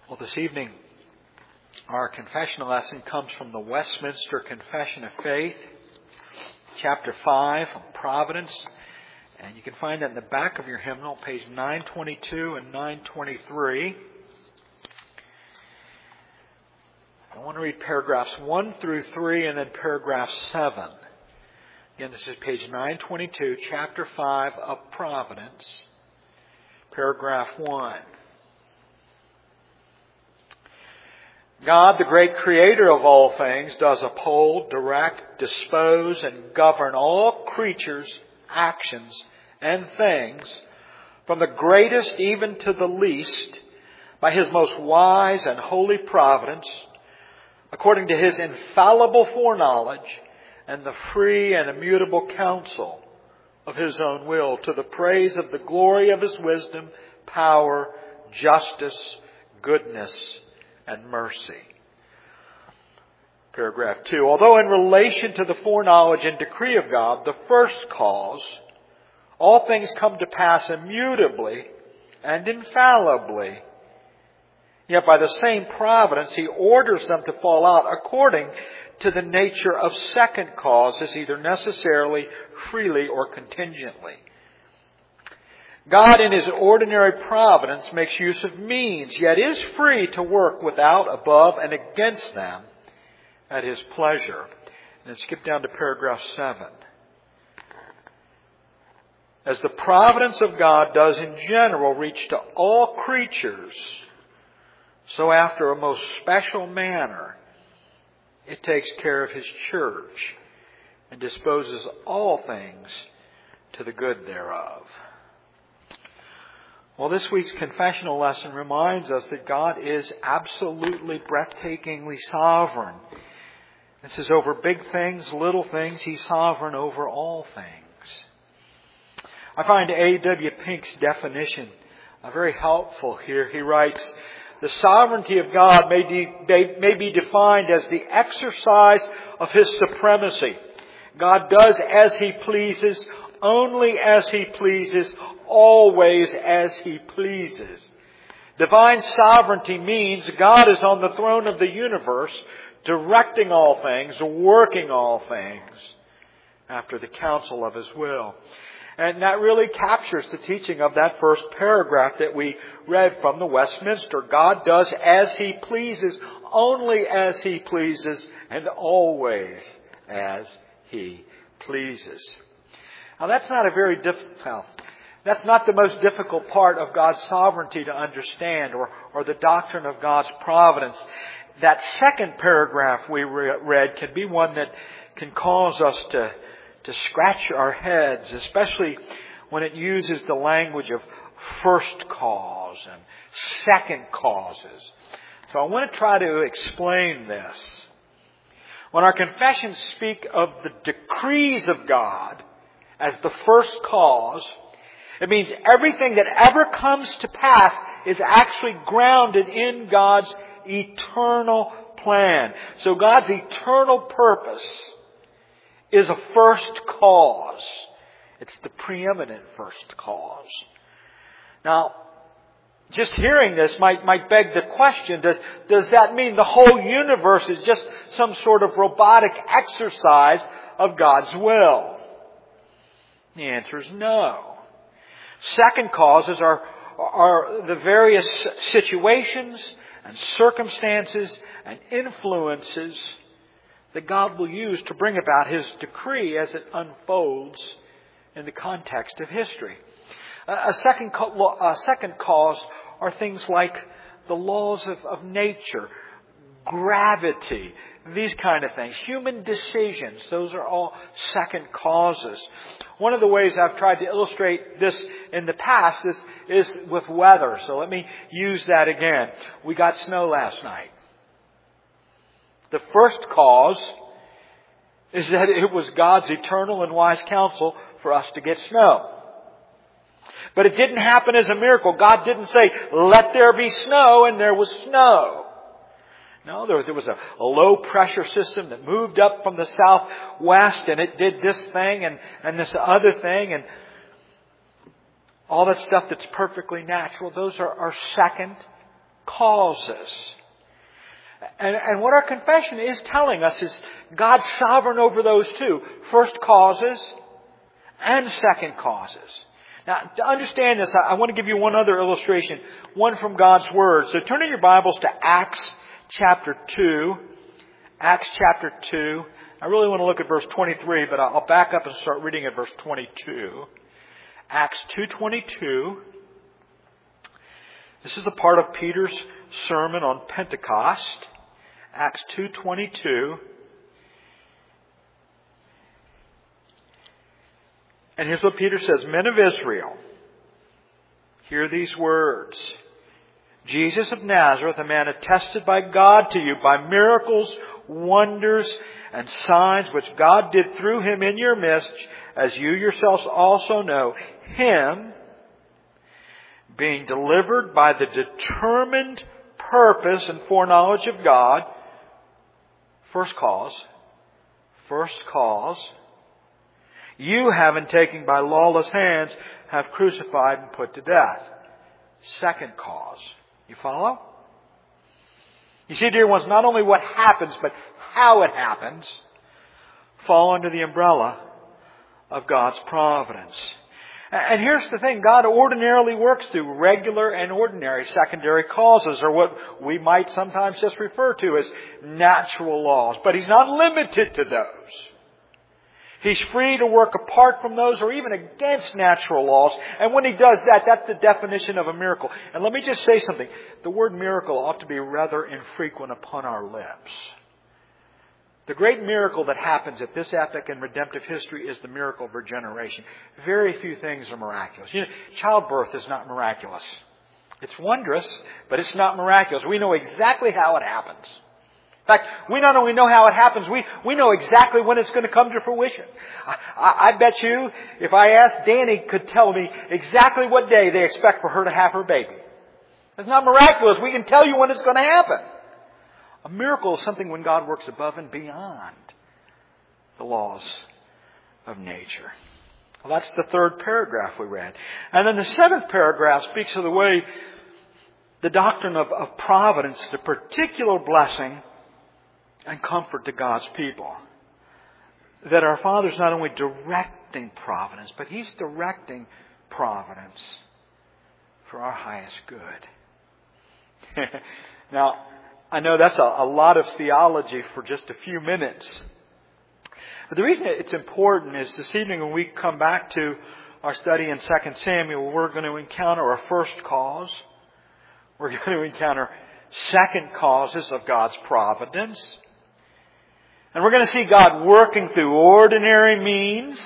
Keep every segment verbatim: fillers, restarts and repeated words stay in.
Well, this evening, our confessional lesson comes from the Westminster Confession of Faith, chapter five, on providence. And you can find that in the back of your hymnal, page nine twenty-two and nine twenty-three. I want to read paragraphs one through three and then paragraph seven. Again, this is page nine twenty-two, chapter five of Providence, paragraph one. God, the great creator of all things, does uphold, direct, dispose, and govern all creatures, actions, and things, from the greatest even to the least, by His most wise and holy providence, according to His infallible foreknowledge and the free and immutable counsel of His own will, to the praise of the glory of His wisdom, power, justice, goodness, and mercy. Paragraph two. Although in relation to the foreknowledge and decree of God, the first cause, all things come to pass immutably and infallibly, yet by the same providence He orders them to fall out according to the nature of second causes, either necessarily, freely, or contingently. God in His ordinary providence makes use of means, yet is free to work without, above, and against them at His pleasure. And then skip down to paragraph seven. As the providence of God does in general reach to all creatures, so after a most special manner, it takes care of His church and disposes all things to the good thereof. Well, this week's confessional lesson reminds us that God is absolutely breathtakingly sovereign. It says over big things, little things, He's sovereign over all things. I find A W Pink's definition uh, very helpful here. He writes, the sovereignty of God may, de- may be defined as the exercise of His supremacy. God does as He pleases, only as He pleases, always as He pleases. Divine sovereignty means God is on the throne of the universe, directing all things, working all things after the counsel of His will. And that really captures the teaching of that first paragraph that we read from the Westminster. God does as He pleases, only as He pleases, and always as He pleases. Now that's not a very difficult, that's not the most difficult part of God's sovereignty to understand, or, or the doctrine of God's providence. That second paragraph we re- read can be one that can cause us to, to scratch our heads, especially when it uses the language of first cause and second causes. So I want to try to explain this. When our confessions speak of the decrees of God as the first cause, it means everything that ever comes to pass is actually grounded in God's eternal plan. So God's eternal purpose is a first cause. It's the preeminent first cause. Now, just hearing this might, might beg the question, does, does that mean the whole universe is just some sort of robotic exercise of God's will? The answer is no. Second causes are, are the various situations and circumstances and influences that God will use to bring about His decree as it unfolds in the context of history. A second, a second cause are things like the laws of, of nature, gravity, these kind of things. Human decisions, those are all second causes. One of the ways I've tried to illustrate this in the past is, is with weather. So let me use that again. We got snow last night. The first cause is that it was God's eternal and wise counsel for us to get snow. But it didn't happen as a miracle. God didn't say, let there be snow, and there was snow. No, there, there was a, a low pressure system that moved up from the southwest, and it did this thing and, and this other thing, and all that stuff that's perfectly natural. Those are, are second causes. And, and what our confession is telling us is God's sovereign over those two. First causes and second causes. Now, to understand this, I, I want to give you one other illustration. One from God's Word. So turn in your Bibles to Acts chapter two. Acts chapter two. I really want to look at verse twenty-three, but I'll back up and start reading at verse twenty-two. Acts two twenty-two. This is a part of Peter's sermon on Pentecost. Acts two twenty-two. And here's what Peter says. Men of Israel, hear these words. Jesus of Nazareth, a man attested by God to you by miracles, wonders, and signs which God did through him in your midst, as you yourselves also know, him being delivered by the determined purpose and foreknowledge of God. First cause. First cause. You, having taken by lawless hands, have crucified and put to death. Second cause. You follow? You see, dear ones, not only what happens, but how it happens, fall under the umbrella of God's providence. And here's the thing. God ordinarily works through regular and ordinary secondary causes, or what we might sometimes just refer to as natural laws. But He's not limited to those. He's free to work apart from those or even against natural laws. And when He does that, that's the definition of a miracle. And let me just say something. The word miracle ought to be rather infrequent upon our lips. The great miracle that happens at this epoch in redemptive history is the miracle of regeneration. Very few things are miraculous. You know, childbirth is not miraculous. It's wondrous, but it's not miraculous. We know exactly how it happens. In fact, we not only know how it happens, we, we know exactly when it's going to come to fruition. I, I, I bet you, if I asked Danny, could tell me exactly what day they expect for her to have her baby. It's not miraculous. We can tell you when it's going to happen. A miracle is something when God works above and beyond the laws of nature. Well, that's the third paragraph we read. And then the seventh paragraph speaks of the way the doctrine of, of providence, the particular blessing and comfort to God's people. That our Father's not only directing providence, but He's directing providence for our highest good. Now, I know that's a, a lot of theology for just a few minutes. But the reason it's important is this evening when we come back to our study in Second Samuel, we're going to encounter a first cause. We're going to encounter second causes of God's providence. And we're going to see God working through ordinary means.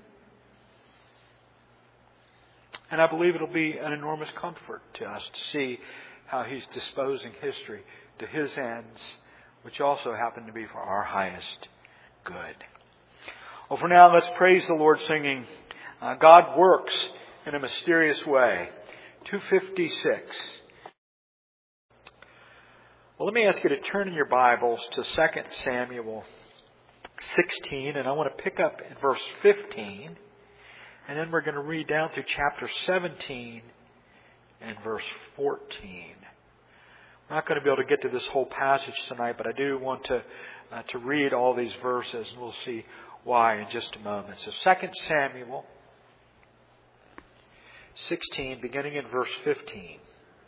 And I believe it'll be an enormous comfort to us to see how He's disposing history to His ends, which also happen to be for our highest good. Well, for now, let's praise the Lord singing, uh, God Works in a Mysterious Way. two fifty-six. Well, let me ask you to turn in your Bibles to Second Samuel sixteen, and I want to pick up in verse fifteen, and then we're going to read down through chapter seventeen and verse fourteen. I'm not going to be able to get to this whole passage tonight, but I do want to uh, to read all these verses, and we'll see why in just a moment. So Second Samuel sixteen, beginning in verse fifteen.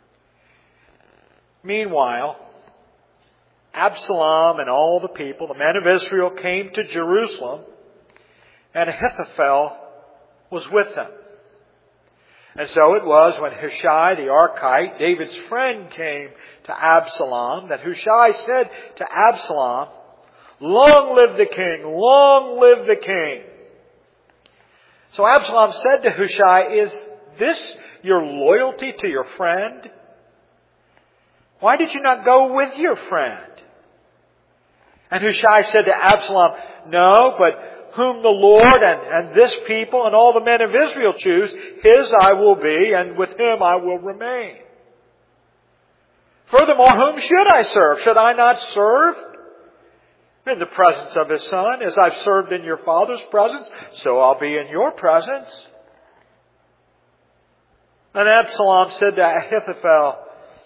Meanwhile, Absalom and all the people, the men of Israel, came to Jerusalem, and Ahithophel was with them. And so it was when Hushai the Archite, David's friend, came to Absalom, that Hushai said to Absalom, "Long live the king! Long live the king!" So Absalom said to Hushai, "Is this your loyalty to your friend? Why did you not go with your friend?" And Hushai said to Absalom, "No, but whom the Lord and, and this people and all the men of Israel choose, his I will be, and with him I will remain. Furthermore, whom should I serve? Should I not serve in the presence of his son? As I've served in your father's presence, so I'll be in your presence." And Absalom said to Ahithophel,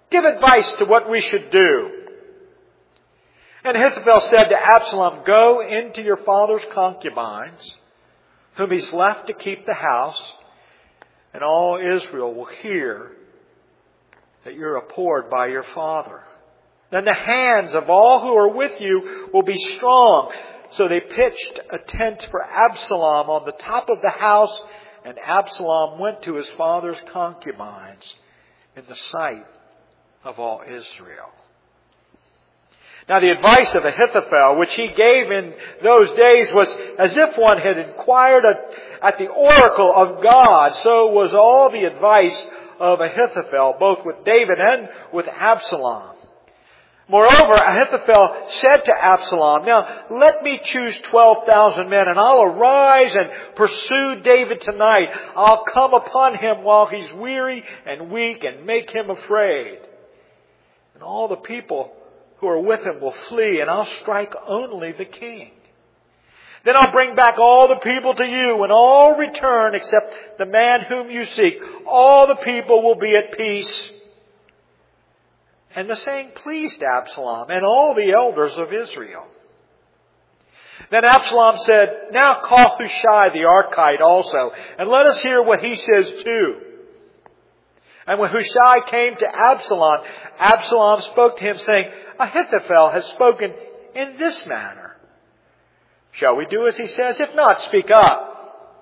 Give advice to what we should do." And Ahithophel said to Absalom, "Go into your father's concubines, whom he's left to keep the house, and all Israel will hear that you're abhorred by your father. Then the hands of all who are with you will be strong." So they pitched a tent for Absalom on the top of the house, and Absalom went to his father's concubines in the sight of all Israel. Now the advice of Ahithophel, which he gave in those days, was as if one had inquired at, at the oracle of God. So was all the advice of Ahithophel, both with David and with Absalom. Moreover, Ahithophel said to Absalom, "Now let me choose twelve thousand men, and I'll arise and pursue David tonight. I'll come upon him while he's weary and weak and make him afraid. And all the people who are with him will flee, and I'll strike only the king. Then I'll bring back all the people to you, and all return except the man whom you seek. All the people will be at peace." And the saying pleased Absalom and all the elders of Israel. Then Absalom said, "Now call Hushai the Archite also, and let us hear what he says too." And when Hushai came to Absalom, Absalom spoke to him, saying, "Ahithophel has spoken in this manner. Shall we do as he says? If not, speak up."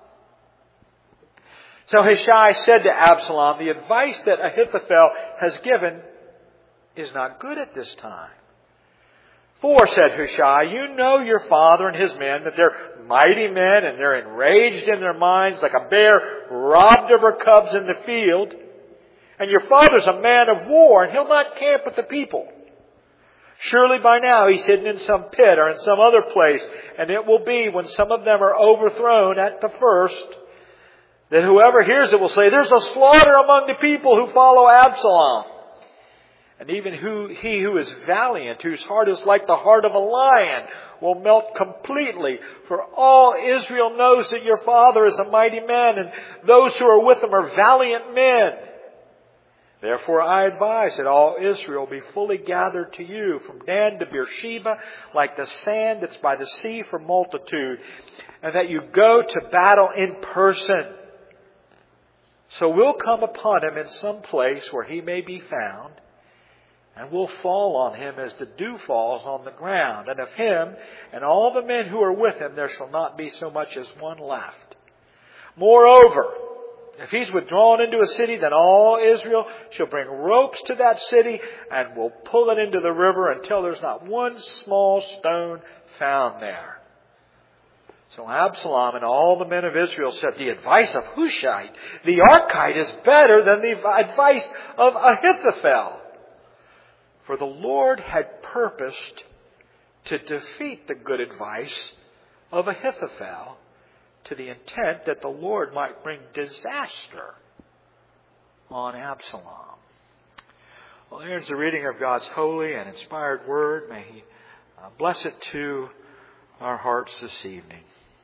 So Hushai said to Absalom, "The advice that Ahithophel has given is not good at this time. For," said Hushai, "you know your father and his men, that they're mighty men, and they're enraged in their minds like a bear robbed of her cubs in the field. And your father's a man of war, and he'll not camp with the people. Surely by now he's hidden in some pit or in some other place, and it will be when some of them are overthrown at the first, that whoever hears it will say, 'There's a slaughter among the people who follow Absalom.' And even who, he who is valiant, whose heart is like the heart of a lion, will melt completely. For all Israel knows that your father is a mighty man, and those who are with him are valiant men. Therefore I advise that all Israel be fully gathered to you, from Dan to Beersheba, like the sand that's by the sea for multitude, and that you go to battle in person. So we'll come upon him in some place where he may be found, and we'll fall on him as the dew falls on the ground. And of him and all the men who are with him there shall not be so much as one left. Moreover, if he's withdrawn into a city, then all Israel shall bring ropes to that city, and will pull it into the river until there's not one small stone found there." So Absalom and all the men of Israel said, "The advice of Hushai the Archite is better than the advice of Ahithophel." For the Lord had purposed to defeat the good advice of Ahithophel, to the intent that the Lord might bring disaster on Absalom. Well, here's the reading of God's holy and inspired word. May He uh, bless it to our hearts this evening.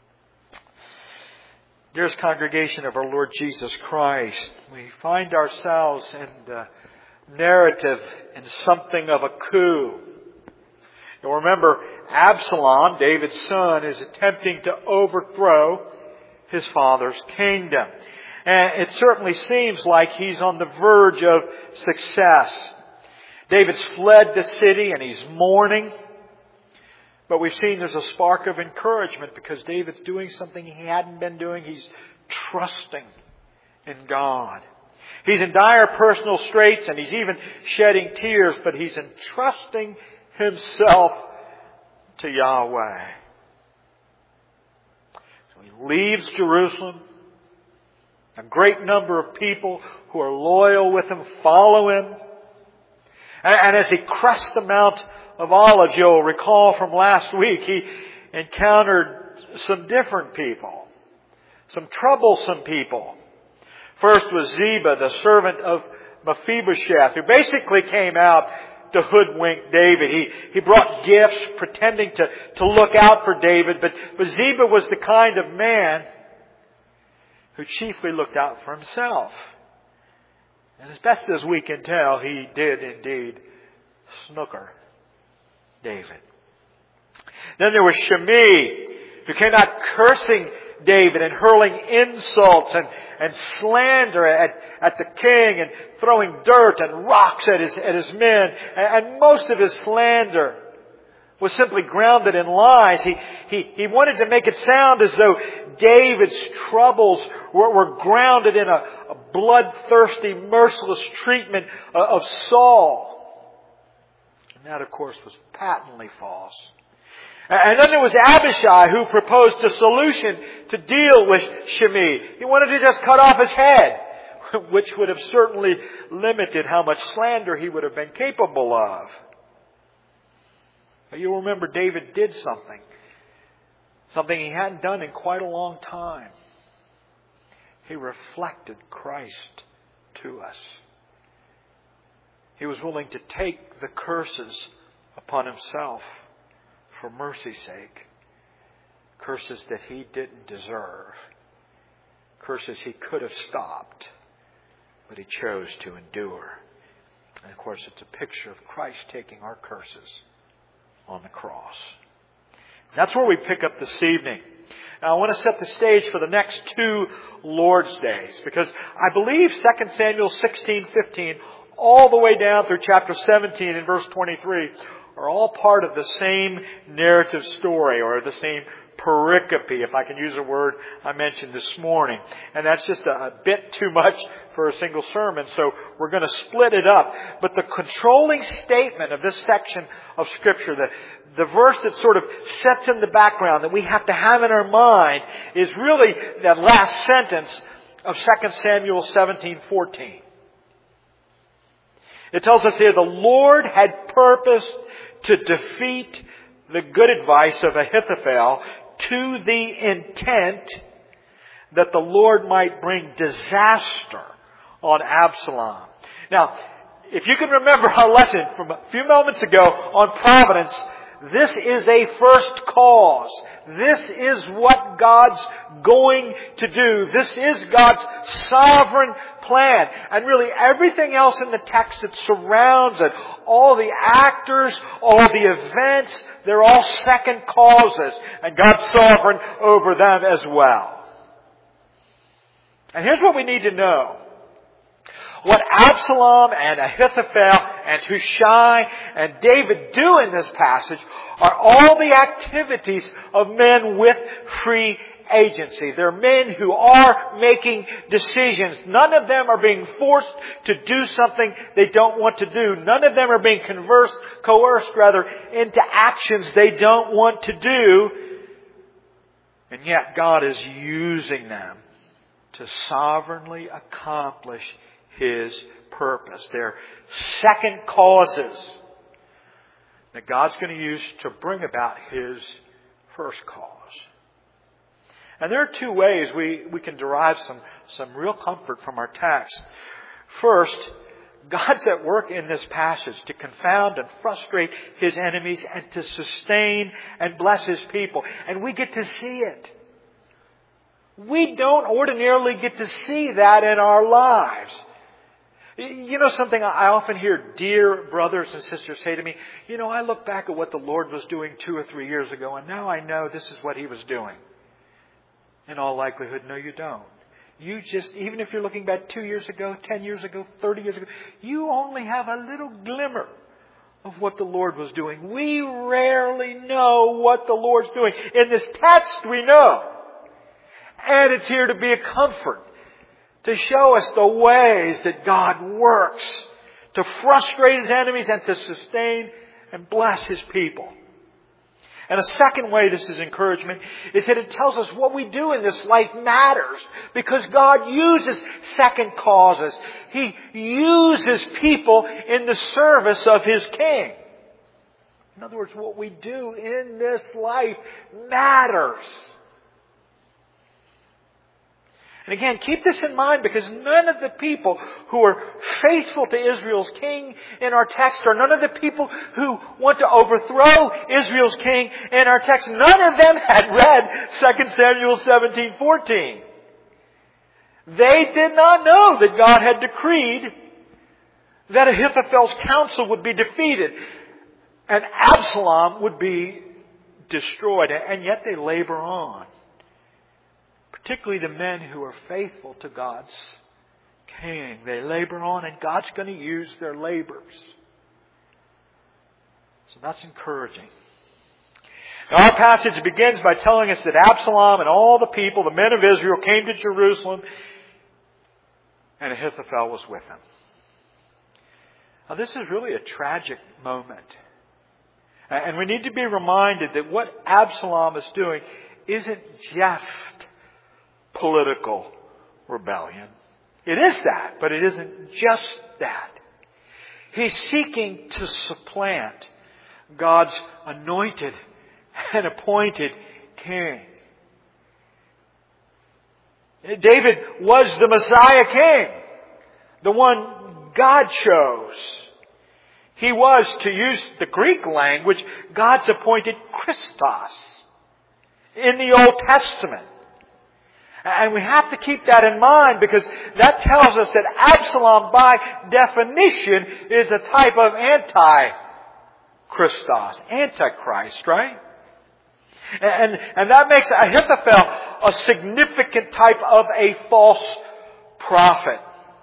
Dearest congregation of our Lord Jesus Christ, we find ourselves in the narrative in something of a coup. You'll remember Absalom, David's son, is attempting to overthrow his father's kingdom. And it certainly seems like he's on the verge of success. David's fled the city and he's mourning. But we've seen there's a spark of encouragement because David's doing something he hadn't been doing. He's trusting in God. He's in dire personal straits and he's even shedding tears, but he's entrusting himself to Yahweh. So he leaves Jerusalem. A great number of people who are loyal with him follow him. And as he crests the Mount of Olives, you'll recall from last week, he encountered some different people, some troublesome people. First was Ziba, the servant of Mephibosheth, who basically came out to hoodwink David. He, he brought gifts pretending to, to look out for David, but, but Ziba was the kind of man who chiefly looked out for himself. And as best as we can tell, he did indeed snooker David. Then there was Shimei, who came out cursing David and hurling insults and, and slander at, at the king and throwing dirt and rocks at his, at his men. And, and most of his slander was simply grounded in lies. He, he, he wanted to make it sound as though David's troubles were, were grounded in a, a bloodthirsty, merciless treatment of Saul. And that, of course, was patently false. And then there was Abishai, who proposed a solution to deal with Shimei. He wanted to just cut off his head, which would have certainly limited how much slander he would have been capable of. But you'll remember David did something. Something he hadn't done in quite a long time. He reflected Christ to us. He was willing to take the curses upon himself for mercy's sake. Curses that he didn't deserve. Curses he could have stopped, but he chose to endure. And of course, it's a picture of Christ taking our curses on the cross. That's where we pick up this evening. Now I want to set the stage for the next two Lord's Days, because I believe Second Samuel sixteen fifteen all the way down through chapter seventeen and verse twenty-three are all part of the same narrative story, or the same pericope, if I can use a word I mentioned this morning. And that's just a, a bit too much for a single sermon, so we're going to split it up. But the controlling statement of this section of Scripture, the, the verse that sort of sets in the background that we have to have in our mind, is really that last sentence of Second Samuel seventeen fourteen. It tells us here, the Lord had purposed to defeat the good advice of Ahithophel to the intent that the Lord might bring disaster on Absalom. Now, if you can remember our lesson from a few moments ago on providence, this is a first cause. This is what God's going to do. This is God's sovereign plan. And really everything else in the text that surrounds it, all the actors, all the events, they're all second causes. And God's sovereign over them as well. And here's what we need to know. What Absalom and Ahithophel and Hushai and David do in this passage are all the activities of men with free agency. They're men who are making decisions. None of them are being forced to do something they don't want to do. None of them are being conversed, coerced rather, into actions they don't want to do. And yet God is using them to sovereignly accomplish His purpose. They're second causes that God's going to use to bring about His first cause. And there are two ways we, we can derive some, some real comfort from our text. First, God's at work in this passage to confound and frustrate His enemies and to sustain and bless His people. And we get to see it. We don't ordinarily get to see that in our lives. You know something I often hear dear brothers and sisters say to me, you know, I look back at what the Lord was doing two or three years ago, and now I know this is what He was doing. In all likelihood, no, you don't. You just, even if you're looking back two years ago, ten years ago, thirty years ago, you only have a little glimmer of what the Lord was doing. We rarely know what the Lord's doing. In this text, we know. And it's here to be a comfort, to show us the ways that God works to frustrate His enemies and to sustain and bless His people. And a second way this is encouragement is that it tells us what we do in this life matters, because God uses second causes. He uses people in the service of His King. In other words, what we do in this life matters. And again, keep this in mind, because none of the people who are faithful to Israel's king in our text, or none of the people who want to overthrow Israel's king in our text, none of them had read Second Samuel seventeen fourteen. They did not know that God had decreed that Ahithophel's counsel would be defeated and Absalom would be destroyed. And yet they labor on. Particularly the men who are faithful to God's king. They labor on, and God's going to use their labors. So that's encouraging. Now our passage begins by telling us that Absalom and all the people, the men of Israel, came to Jerusalem, and Ahithophel was with them. Now this is really a tragic moment. And we need to be reminded that what Absalom is doing isn't just political rebellion. It is that, but it isn't just that. He's seeking to supplant God's anointed and appointed king. David was the Messiah king, the one God chose. He was, to use the Greek language, God's appointed Christos in the Old Testament. And we have to keep that in mind because that tells us that Absalom, by definition, is a type of anti-Christos, antichrist, right? And, and that makes Ahithophel a significant type of a false prophet.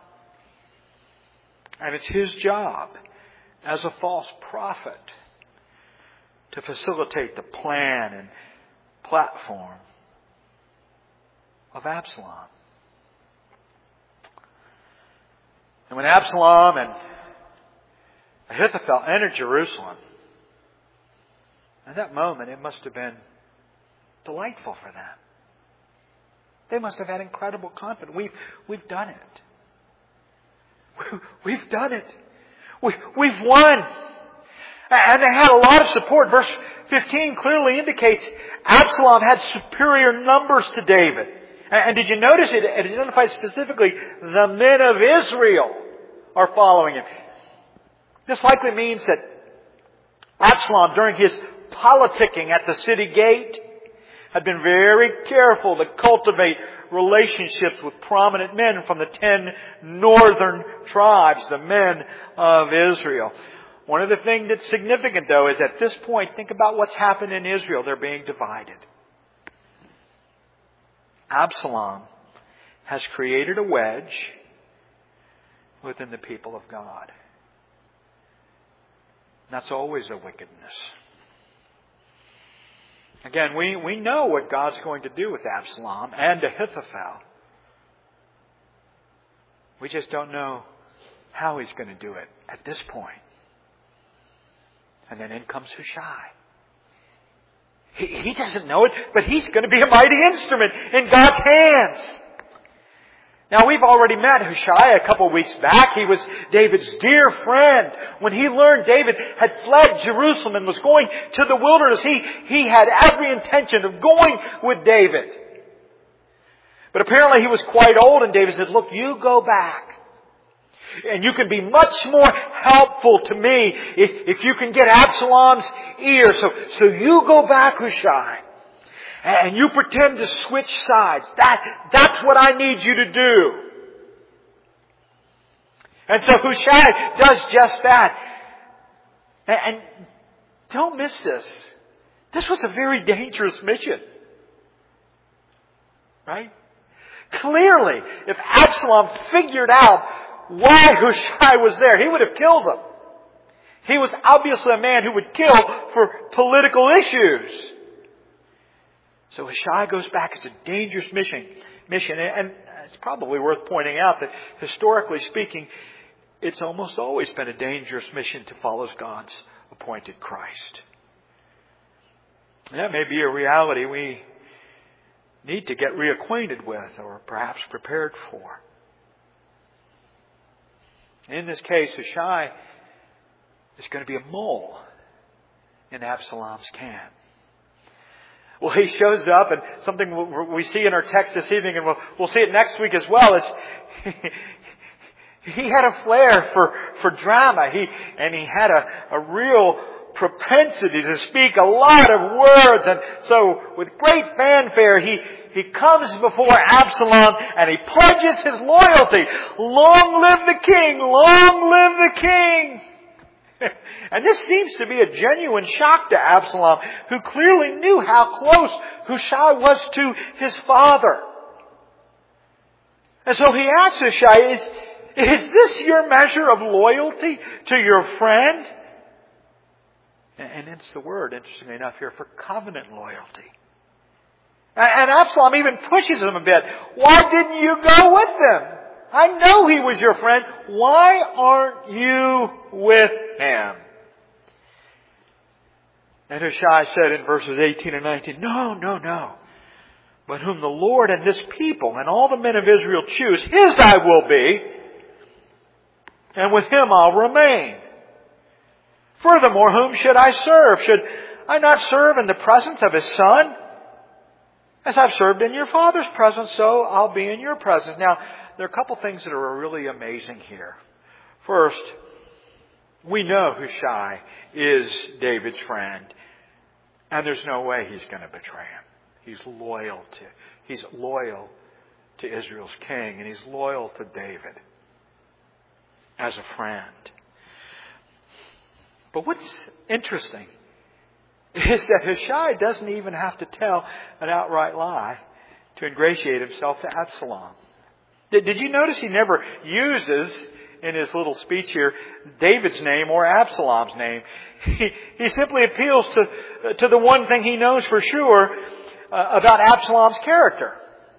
And it's his job as a false prophet to facilitate the plan and platform of Absalom. And when Absalom and Ahithophel entered Jerusalem, at that moment it must have been delightful for them. They must have had incredible confidence. We've, we've done it. We've done it. We, we've won. And they had a lot of support. Verse fifteen clearly indicates Absalom had superior numbers to David. And did you notice it? It identifies specifically the men of Israel are following him. This likely means that Absalom, during his politicking at the city gate, had been very careful to cultivate relationships with prominent men from the ten northern tribes, the men of Israel. One of the things that's significant, though, is at this point, think about what's happened in Israel. They're being divided. Absalom has created a wedge within the people of God. That's always a wickedness. Again, we, we know what God's going to do with Absalom and Ahithophel. We just don't know how He's going to do it at this point. And then in comes Hushai. He, he doesn't know it, but he's going to be a mighty instrument in God's hands. Now, we've already met Hushai a couple of weeks back. He was David's dear friend. When he learned David had fled Jerusalem and was going to the wilderness, he, he had every intention of going with David. But apparently he was quite old, and David said, look, you go back. And you can be much more helpful to me if, if you can get Absalom's ear. So, so you go back, Hushai. And you pretend to switch sides. That, that's what I need you to do. And so Hushai does just that. And, and don't miss this. This was a very dangerous mission. Right? Clearly, if Absalom figured out why Hushai was there, he would have killed him. He was obviously a man who would kill for political issues. So Hushai goes back. It's a dangerous mission. mission. And it's probably worth pointing out that historically speaking, it's almost always been a dangerous mission to follow God's appointed Christ. And that may be a reality we need to get reacquainted with or perhaps prepared for. In this case, Hushai is going to be a mole in Absalom's camp. Well, he shows up, and something we see in our text this evening, and we'll, we'll see it next week as well, is he, he had a flair for, for drama. He, and he had a, a real propensity to speak a lot of words. And so with great fanfare, he, he comes before Absalom and he pledges his loyalty. Long live the king! Long live the king! And this seems to be a genuine shock to Absalom, who clearly knew how close Hushai was to his father. And so he asks Hushai, is, is this your measure of loyalty to your friend? And it's the word, interestingly enough, here for covenant loyalty. And Absalom even pushes him a bit. Why didn't you go with them? I know he was your friend. Why aren't you with him? And Hushai said in verses eighteen and nineteen, no, no, no. But whom the Lord and this people and all the men of Israel choose, his I will be, and with him I'll remain. Furthermore, whom should I serve? Should I not serve in the presence of his son? As I've served in your father's presence, so I'll be in your presence. Now, there are a couple things that are really amazing here. First, we know Hushai is David's friend, and there's no way he's going to betray him. He's loyal to, he's loyal to Israel's king, and he's loyal to David as a friend. But what's interesting is that Hushai doesn't even have to tell an outright lie to ingratiate himself to Absalom. Did, did you notice he never uses in his little speech here David's name or Absalom's name? He, he simply appeals to, to the one thing he knows for sure uh, about Absalom's character.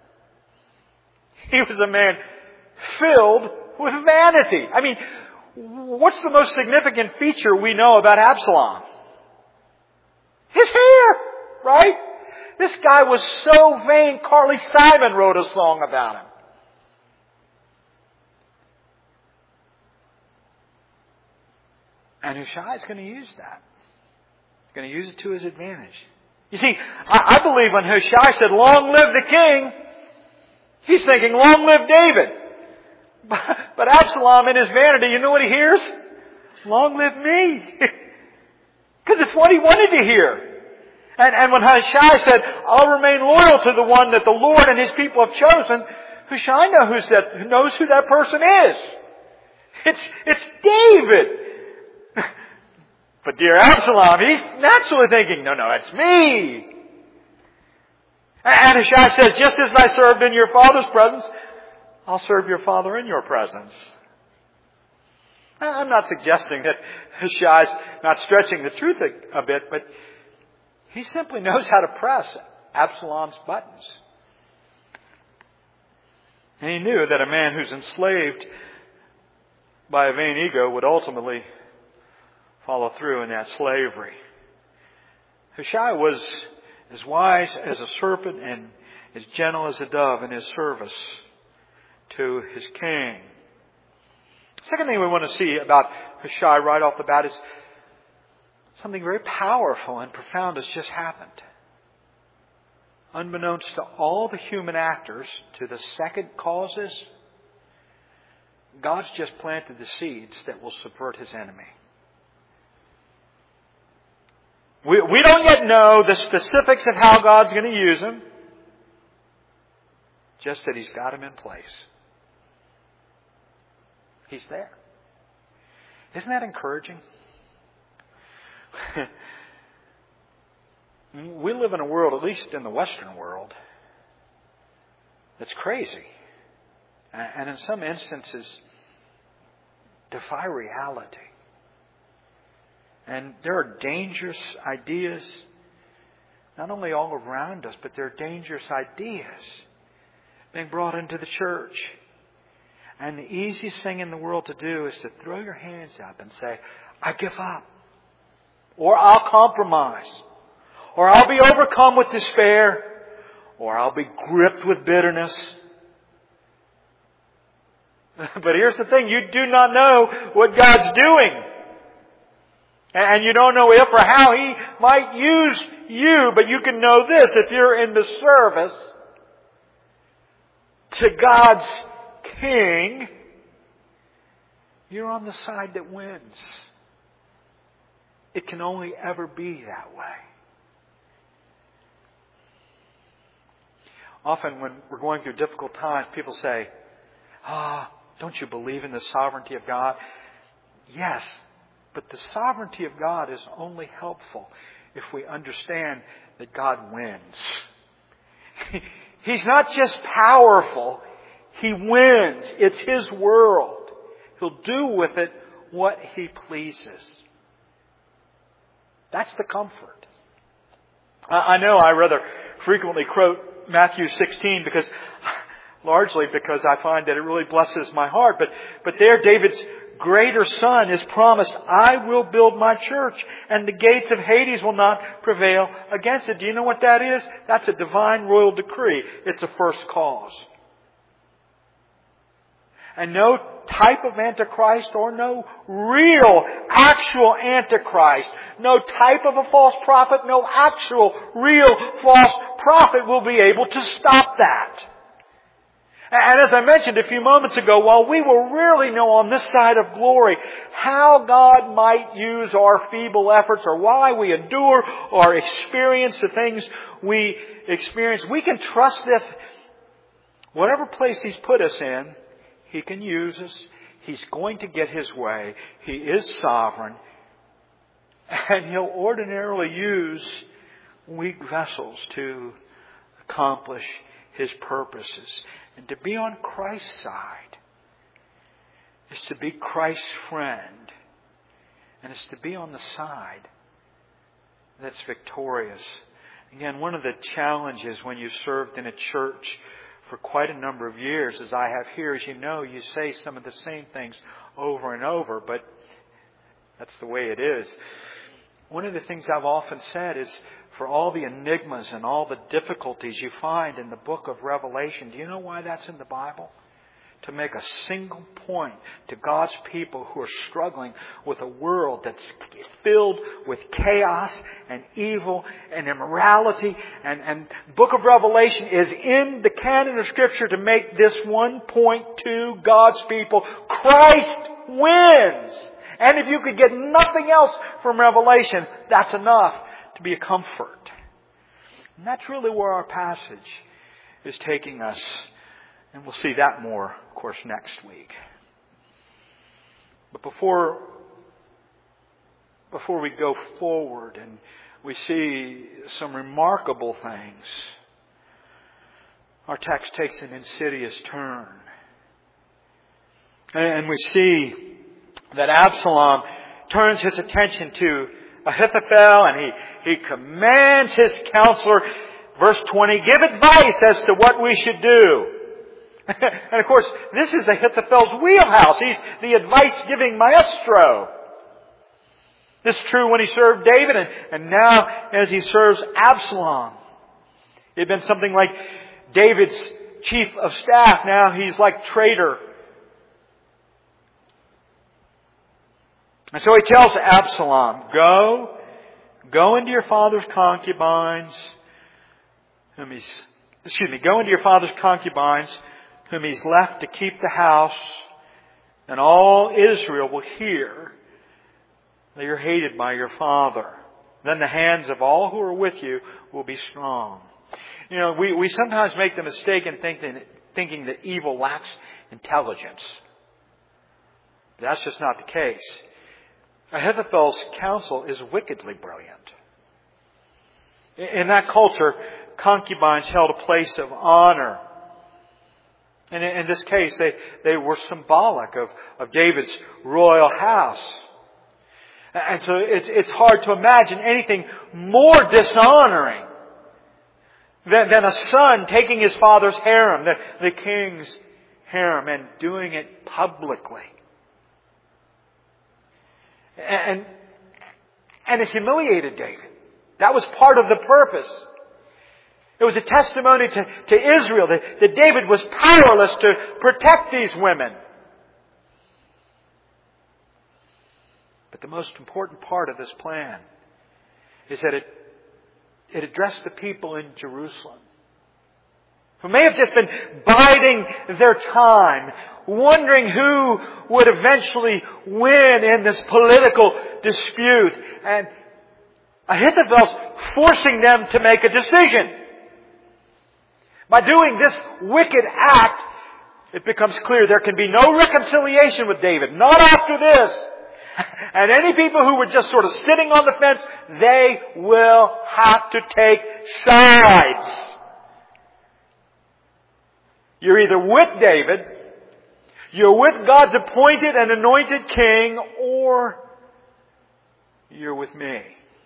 He was a man filled with vanity. I mean, what's the most significant feature we know about Absalom? His hair, right? This guy was so vain, Carly Simon wrote a song about him. And Hushai is going to use that. He's going to use it to his advantage. You see, I, I believe when Hushai said, long live the king, he's thinking, long live David. But, but Absalom in his vanity, you know what he hears? Long live me. Because it's what he wanted to hear. And, and when Hushai said, I'll remain loyal to the one that the Lord and his people have chosen, Hushai knows, that, knows who that person is. It's, it's David. But dear Absalom, he's naturally thinking, no, no, it's me. And Hushai says, just as I served in your father's presence, I'll serve your father in your presence. I'm not suggesting that Hushai's not stretching the truth a, a bit, but he simply knows how to press Absalom's buttons. And he knew that a man who's enslaved by a vain ego would ultimately follow through in that slavery. Hushai was as wise as a serpent and as gentle as a dove in his service to his king. Second thing we want to see about Hushai right off the bat is something very powerful and profound has just happened. Unbeknownst to all the human actors, to the second causes, God's just planted the seeds that will subvert his enemy. We, we don't yet know the specifics of how God's going to use him. Just that he's got him in place. He's there. Isn't that encouraging? We live in a world, at least in the Western world, that's crazy. And in some instances, defy reality. And there are dangerous ideas, not only all around us, but there are dangerous ideas being brought into the church. And the easiest thing in the world to do is to throw your hands up and say, I give up. Or I'll compromise. Or I'll be overcome with despair. Or I'll be gripped with bitterness. But here's the thing, you do not know what God's doing. And you don't know if or how He might use you. But you can know this, if you're in the service to God's King, you're on the side that wins. It can only ever be that way. Often when we're going through difficult times, people say, ah, don't you believe in the sovereignty of God? Yes, but the sovereignty of God is only helpful if we understand that God wins. He's not just powerful, He wins. It's His world. He'll do with it what He pleases. That's the comfort. I know I rather frequently quote Matthew sixteen because, largely because I find that it really blesses my heart. But, but there David's greater son is promised, I will build my church and the gates of Hades will not prevail against it. Do you know what that is? That's a divine royal decree. It's a first cause. And no type of Antichrist or no real, actual Antichrist, no type of a false prophet, no actual, real, false prophet will be able to stop that. And as I mentioned a few moments ago, while we will rarely know on this side of glory how God might use our feeble efforts or why we endure or experience the things we experience, we can trust this. Whatever place He's put us in, He can use us. He's going to get His way. He is sovereign. And He'll ordinarily use weak vessels to accomplish His purposes. And to be on Christ's side is to be Christ's friend. And it's to be on the side that's victorious. Again, one of the challenges when you've served in a church for quite a number of years, as I have here, as you know, you say some of the same things over and over, but that's the way it is. One of the things I've often said is, for all the enigmas and all the difficulties you find in the book of Revelation, do you know why that's in the Bible? To make a single point to God's people who are struggling with a world that's filled with chaos and evil and immorality. And, and the book of Revelation is in the canon of Scripture to make this one point to God's people. Christ wins! And if you could get nothing else from Revelation, that's enough to be a comfort. And that's really where our passage is taking us. And we'll see that more, of course, next week. But before, before we go forward and we see some remarkable things, our text takes an insidious turn. And we see that Absalom turns his attention to Ahithophel and he, he commands his counselor, verse twenty, give advice as to what we should do. And of course, this is Ahithophel's wheelhouse. He's the advice-giving maestro. This is true when he served David and, and now as he serves Absalom. It had been something like David's chief of staff. Now he's like traitor. And so he tells Absalom, go, go into your father's concubines, whom he's, excuse me, go into your father's concubines, whom he's left to keep the house, and all Israel will hear that you're hated by your father. Then the hands of all who are with you will be strong. You know, we, we sometimes make the mistake in thinking, thinking that evil lacks intelligence. That's just not the case. Ahithophel's counsel is wickedly brilliant. In that culture, concubines held a place of honor. And in this case, they, they were symbolic of, of David's royal house. And so it's, it's hard to imagine anything more dishonoring than, than a son taking his father's harem, the, the king's harem, and doing it publicly. And, and it humiliated David. That was part of the purpose. It was a testimony to, to Israel that, that David was powerless to protect these women. But the most important part of this plan is that it, it addressed the people in Jerusalem. who may have just been biding their time, wondering who would eventually win in this political dispute. And Ahithophel's forcing them to make a decision. By doing this wicked act, it becomes clear there can be no reconciliation with David. Not after this. And any people who were just sort of sitting on the fence, they will have to take sides. You're either with David, you're with God's appointed and anointed king, or you're with me.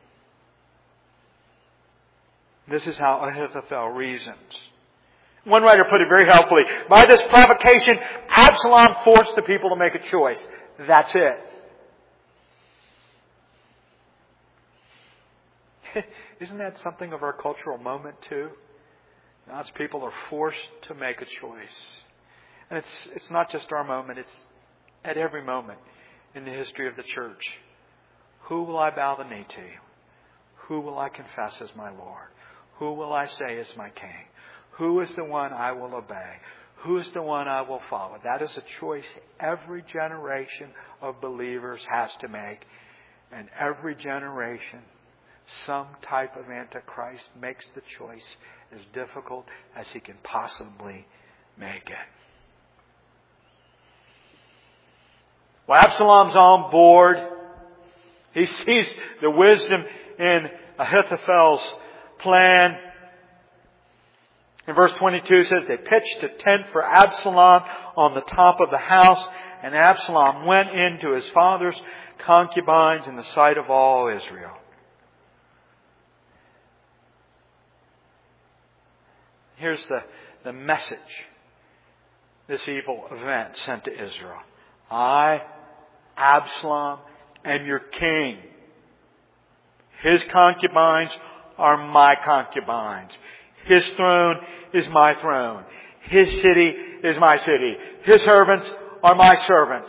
This is how Ahithophel reasons. One writer put it very helpfully. By this provocation, Absalom forced the people to make a choice. That's it. Isn't that something of our cultural moment too? God's people are forced to make a choice. And it's it's not just our moment, it's at every moment in the history of the church. Who will I bow the knee to? Who will I confess as my Lord? Who will I say is my King? Who is the one I will obey? Who is the one I will follow? That is a choice every generation of believers has to make. And every generation, some type of Antichrist makes the choice as difficult as he can possibly make it. Well, Absalom's on board. He sees the wisdom in Ahithophel's plan. In verse twenty-two it says, they pitched a tent for Absalom on the top of the house, and Absalom went into his father's concubines in the sight of all Israel. Here's the, the message this evil event sent to Israel. I, Absalom, am your king. His concubines are my concubines. His throne is my throne. His city is my city. His servants are my servants.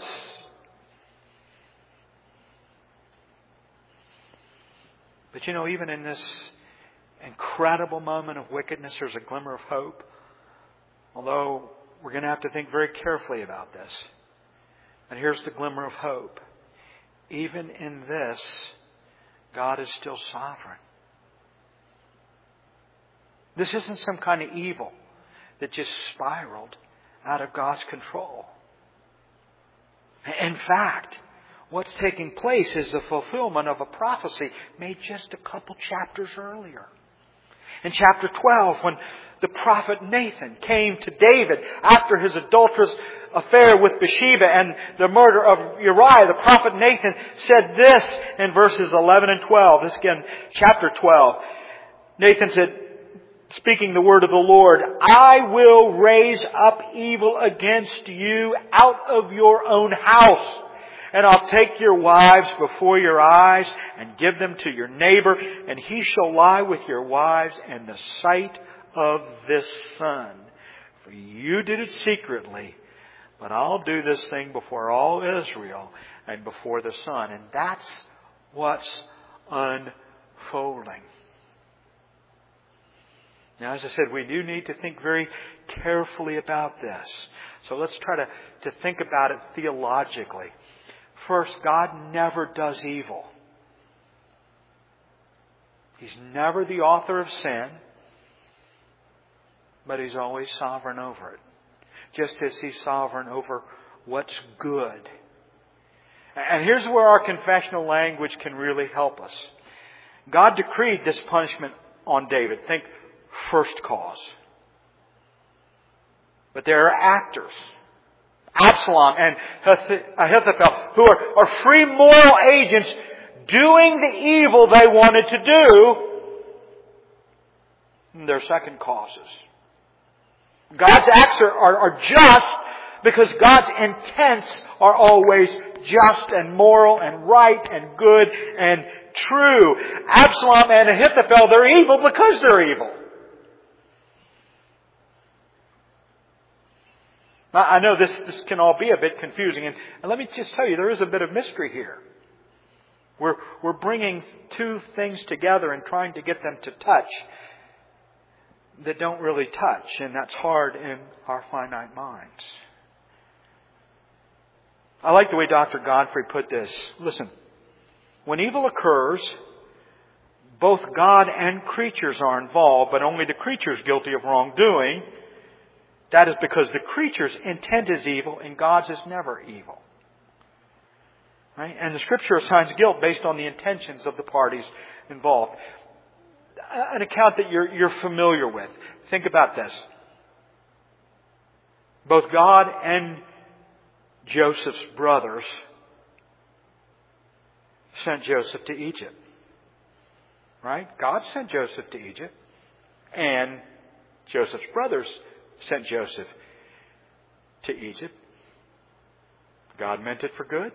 But you know, even in this incredible moment of wickedness, there's a glimmer of hope. Although we're going to have to think very carefully about this. And here's the glimmer of hope. Even in this, God is still sovereign. This isn't some kind of evil that just spiraled out of God's control. In fact, what's taking place is the fulfillment of a prophecy made just a couple chapters earlier. In chapter twelve, when the prophet Nathan came to David after his adulterous affair with Bathsheba and the murder of Uriah, the prophet Nathan said this in verses eleven and twelve. This again, chapter twelve. Nathan said, speaking the word of the Lord, I will raise up evil against you out of your own house. And I'll take your wives before your eyes and give them to your neighbor, and he shall lie with your wives in the sight of this sun. For you did it secretly, but I'll do this thing before all Israel and before the sun. And that's what's unfolding. Now, as I said, we do need to think very carefully about this. So let's try to, to think about it theologically. First, God never does evil. He's never the author of sin, but He's always sovereign over it. Just as He's sovereign over what's good. And here's where our confessional language can really help us. God decreed this punishment on David. Think first cause. But there are actors, Absalom and Ahithophel, who are, are free moral agents doing the evil they wanted to do. And they're second causes. God's acts are, are, are just because God's intents are always just and moral and right and good and true. Absalom and Ahithophel, they're evil because they're evil. Now, I know this, this can all be a bit confusing, and, and let me just tell you, there is a bit of mystery here. We're, we're bringing two things together and trying to get them to touch. that don't really touch, and that's hard in our finite minds. I like the way Doctor Godfrey put this. Listen, when evil occurs, both God and creatures are involved, but only the creature is guilty of wrongdoing. That is because the creature's intent is evil and God's is never evil. Right? And the Scripture assigns guilt based on the intentions of the parties involved. An account that you're, you're familiar with. Think about this. Both God and Joseph's brothers sent Joseph to Egypt. Right? God sent Joseph to Egypt. And Joseph's brothers sent Joseph to Egypt. God meant it for good.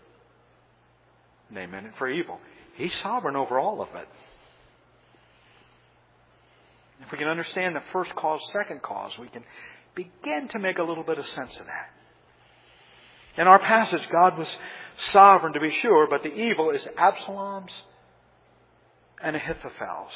They meant it for evil. He's sovereign over all of it. If we can understand the first cause, second cause, we can begin to make a little bit of sense of that. In our passage, God was sovereign to be sure, but the evil is Absalom's and Ahithophel's.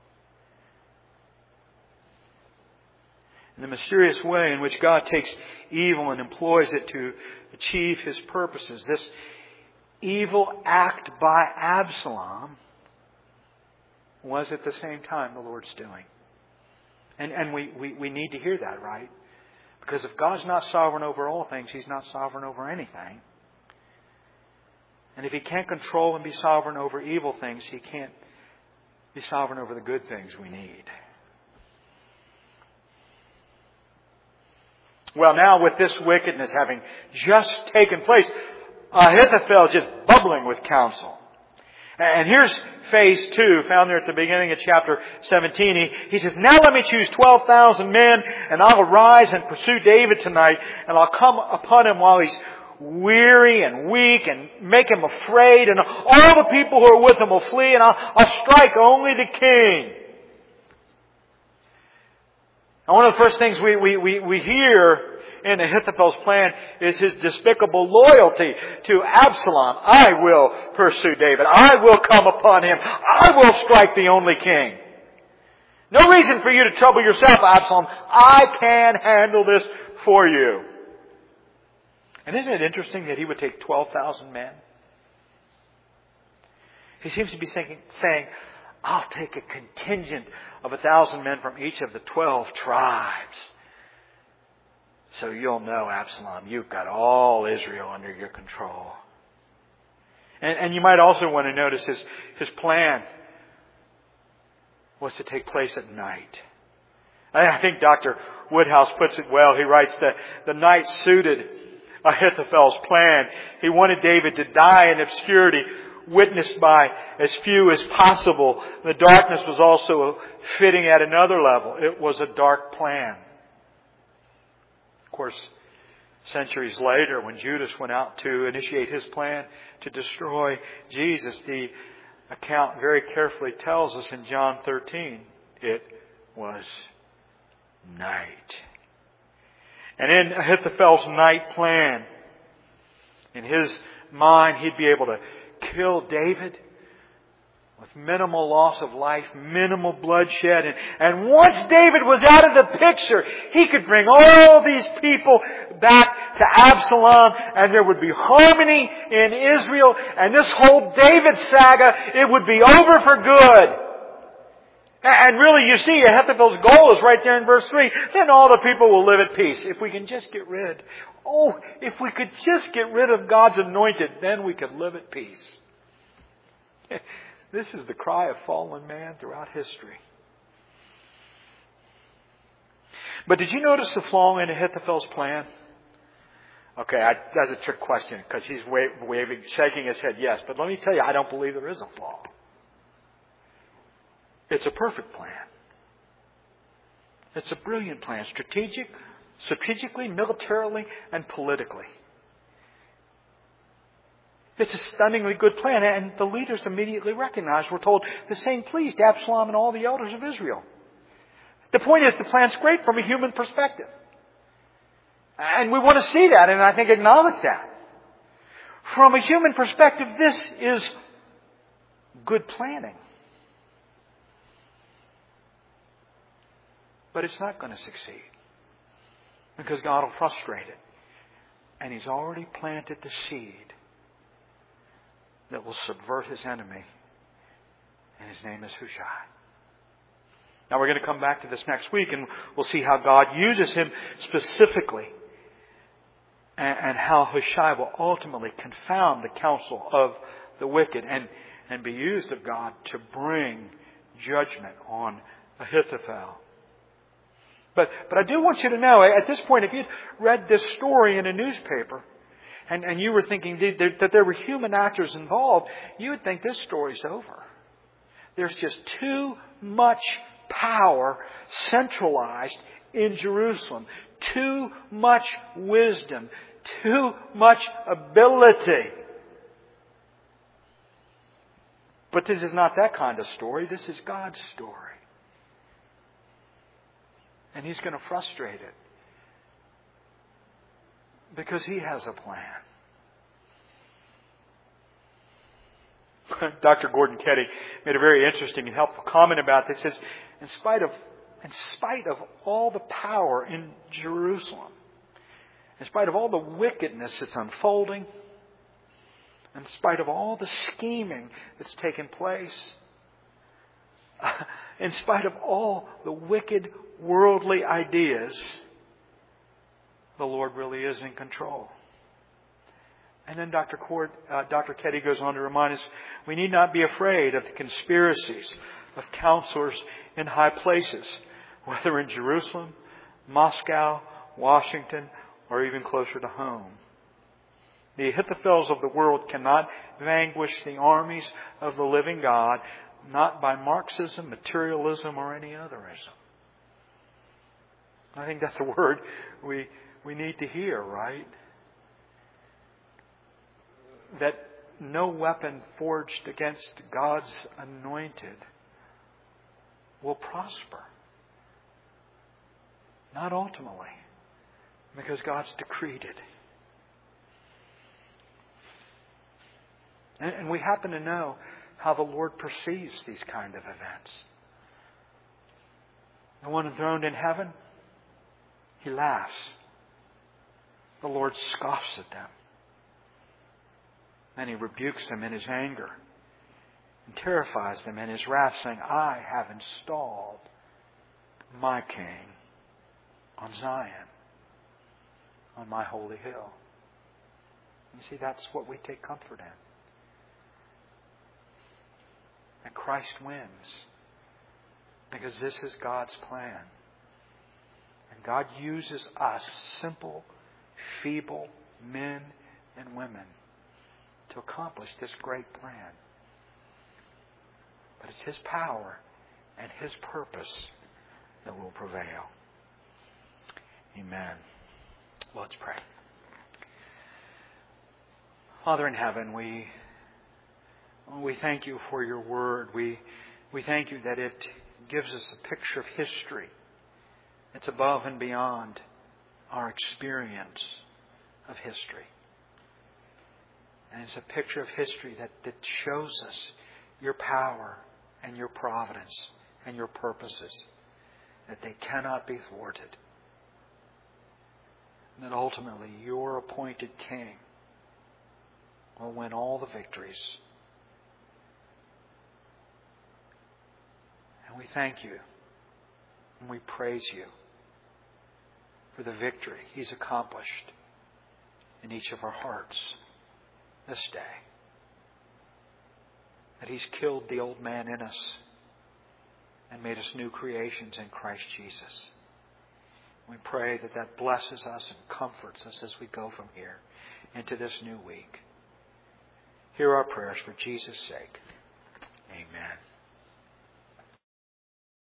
In the mysterious way in which God takes evil and employs it to achieve His purposes, this evil act by Absalom was at the same time the Lord's doing. And, and we, we, we need to hear that, right? Because if God's not sovereign over all things, He's not sovereign over anything. And if He can't control and be sovereign over evil things, He can't be sovereign over the good things we need. Well, now with this wickedness having just taken place, Ahithophel just bubbling with counsel. And here's phase two, found there at the beginning of chapter seventeen. He, he says, now let me choose twelve thousand men, and I'll arise and pursue David tonight, and I'll come upon him while he's weary and weak, and make him afraid, and all the people who are with him will flee, and I'll, I'll strike only the king. And one of the first things we, we, we, we hear in Ahithophel's plan is his despicable loyalty to Absalom. I will pursue David. I will come upon him. I will strike the only king. No reason for you to trouble yourself, Absalom. I can handle this for you. And isn't it interesting that he would take twelve thousand men? He seems to be thinking, saying, I'll take a contingent of a thousand men from each of the twelve tribes. So you'll know, Absalom, you've got all Israel under your control. And, and you might also want to notice his, his plan was to take place at night. I think Doctor Woodhouse puts it well. He writes that the night suited Ahithophel's plan. He wanted David to die in obscurity, witnessed by as few as possible. The darkness was also fitting at another level. It was a dark plan. Of course, centuries later, when Judas went out to initiate his plan to destroy Jesus, the account very carefully tells us in John thirteen, it was night. And in Ahithophel's night plan, in his mind, he'd be able to kill David with minimal loss of life, minimal bloodshed. And, and once David was out of the picture, he could bring all these people back to Absalom, and there would be harmony in Israel, and this whole David saga, it would be over for good. And really, you see, Ahithophel's goal is right there in verse three. Then all the people will live at peace. If we can just get rid, oh, if we could just get rid of God's anointed, then we could live at peace. This is the cry of fallen man throughout history. But did you notice the flaw in Ahithophel's plan? Okay, I, that's a trick question because he's waving, shaking his head yes. But let me tell you, I don't believe there is a flaw. It's a perfect plan. It's a brilliant plan, strategic, strategically, militarily, and politically. It's a stunningly good plan, and the leaders immediately recognized. We're told the same pleased Absalom and all the elders of Israel. The point is, the plan's great from a human perspective. And we want to see that, and I think acknowledge that. From a human perspective, this is good planning. But it's not going to succeed. Because God will frustrate it. And He's already planted the seed that will subvert His enemy. And his name is Hushai. Now we're going to come back to this next week and we'll see how God uses him specifically. And, and how Hushai will ultimately confound the counsel of the wicked and, and be used of God to bring judgment on Ahithophel. But, but I do want you to know, at this point, if you'd read this story in a newspaper, and, and you were thinking that there were human actors involved, you would think this story's over. There's just too much power centralized in Jerusalem. Too much wisdom. Too much ability. But this is not that kind of story. This is God's story. And He's going to frustrate it. Because He has a plan. Doctor Gordon Ketty made a very interesting and helpful comment about this. He says, in spite of, in spite of all the power in Jerusalem, in spite of all the wickedness that's unfolding, in spite of all the scheming that's taken place, in spite of all the wicked worldly ideas, the Lord really is in control. And then Doctor Cord, uh, Doctor Ketty goes on to remind us, we need not be afraid of the conspiracies of counselors in high places, whether in Jerusalem, Moscow, Washington, or even closer to home. The Ahithophels of the world cannot vanquish the armies of the living God, not by Marxism, materialism, or any otherism. I think that's a word we we need to hear, right? That no weapon forged against God's anointed will prosper. Not ultimately, because God's decreed it. And, and we happen to know how the Lord perceives these kind of events. The one enthroned in heaven, He laughs. The Lord scoffs at them. And He rebukes them in His anger and terrifies them in His wrath, saying, I have installed my King on Zion, on my holy hill. You see, that's what we take comfort in. That Christ wins. Because this is God's plan. And God uses us, simple, feeble men and women, to accomplish this great plan. But it's His power and His purpose that will prevail. Amen. Let's pray. Father in heaven, we we thank You for Your word. We we thank You that it gives us a picture of history. It's above and beyond our experience of history. And it's a picture of history that, that shows us Your power and Your providence and Your purposes, that they cannot be thwarted. And that ultimately Your appointed King will win all the victories. And we thank You and we praise You for the victory He's accomplished in each of our hearts this day. That He's killed the old man in us and made us new creations in Christ Jesus. We pray that that blesses us and comforts us as we go from here into this new week. Hear our prayers for Jesus' sake.